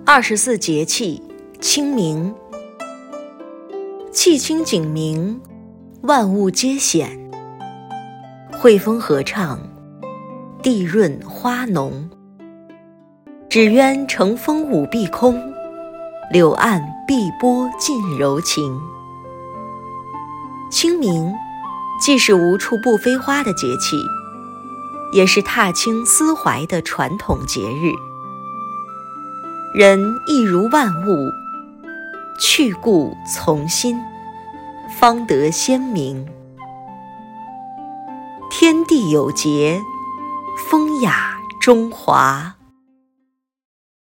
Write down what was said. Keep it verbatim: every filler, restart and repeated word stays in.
二十四节气，清明。气清景明，万物皆显。惠风和畅，地润花浓。只愿乘风舞碧空，柳岸碧波尽柔情。清明既是无处不飞花的节气，也是踏青思怀的传统节日。人一如万物，去故从新，方得鲜明。天地有节，风雅中华。